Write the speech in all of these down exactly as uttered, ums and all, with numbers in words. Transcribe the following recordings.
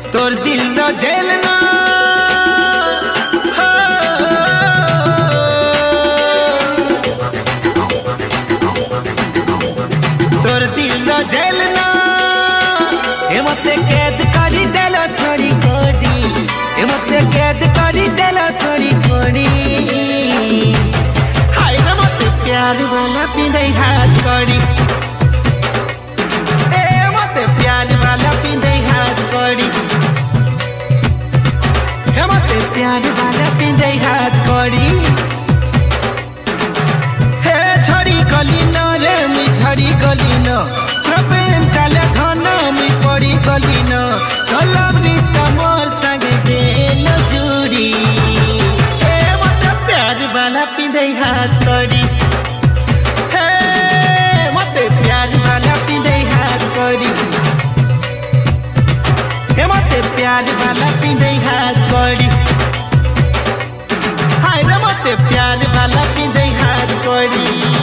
तोर दिल न जेल ना तोर दिल न जेल ना ए मते कैद करी देला सरी कोडी ए मते कैद करी देला सरी कोडी हाय रे मते प्यार वाला पिंदे हाथ कोडी ए मते प्यार वाला पिंदे हाथ कोडी ए मते प्यार वाला पिंदे हाथ कोडी हे छड़ी गली न रे मी छड़ी गली न प्रेम चाले घन मी पड़ी गली न कलम रिश्ता मोर संगे देल जुड़ी ए मते प्यार वाला पिंदे हाथ कोडी हे मते प्यार वाला पिंदे हाथ कोडी हे मते प्यार वाला पिंदे हाथ कोडी हाय रे मते प्यार वाला पिंदे हाथ कोडी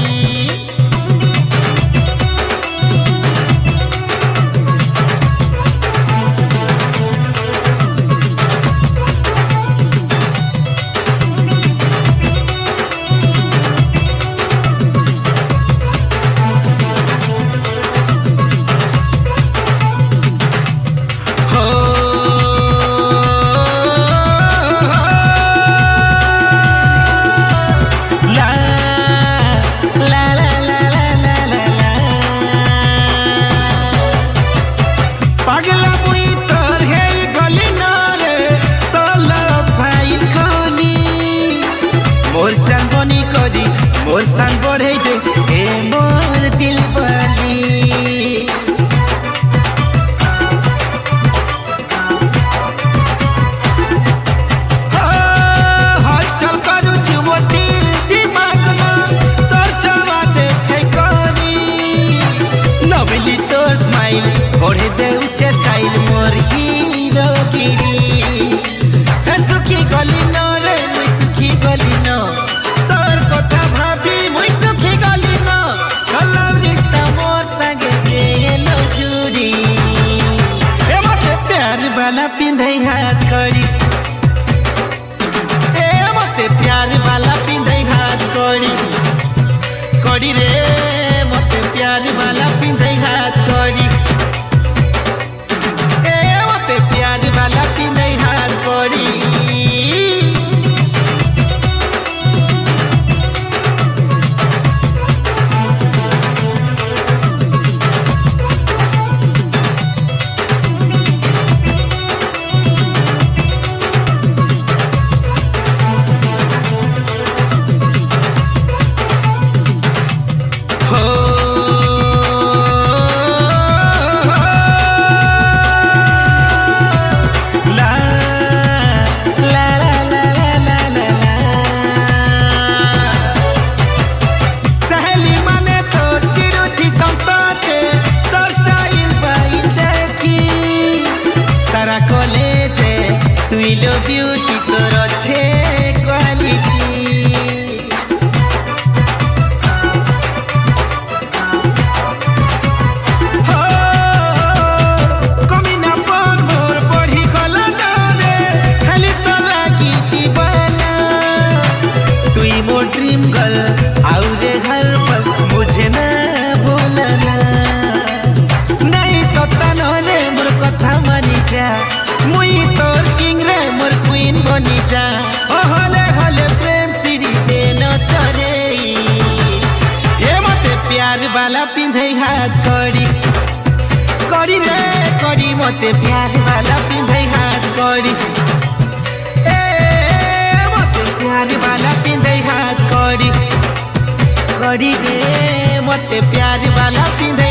मोर जान बनी करी मोर सान बढ़े दे ए मोर दिल वाली हलचल करू छु मोटी दिमाग में तोर जवा देखे करी न मिली तोर स्माइल बढ़े दे उच्च स्टाइल मोर हीरो गिरी हे सुखी गली न रे मैं सुखी गली न तोर कथा भाभी मुई सुखी गली न कलम रिश्ता मोर संगे गेल जुड़ी ए मते प्यार वाला पिंधे हाथ कोडी ए मते प्यार वाला पिंधे हाथ कोडी कोडी रे मते प्यार वाला पिंधे हाथ कोडी ए मते प्यार वाला पिंधे हाथ कोडी लो ब्यूटी तोर अच्छे क्वालिटी हो कमी ना पर मोर पढ़ी गला ना रे खाली तो लागी दीवाना तुई मोर ड्रीम गर्ल आउ रे घर पर मुझे ना बोलना नहीं सता न रे मोर कथा मानी जा मुई तोर किंग रे मोर क्वीन बनी जा ओ हले हले प्रेम सीढ़ी दे न चढ़े ए मते प्यार वाला पिंधे हाथ कोडी कोडी रे कोडी मते प्यार वाला पिंधे हाथ कोडी ए मते प्यार वाला पिंधे हाथ कोडी कोडी रे मते प्यार वाला पिंधे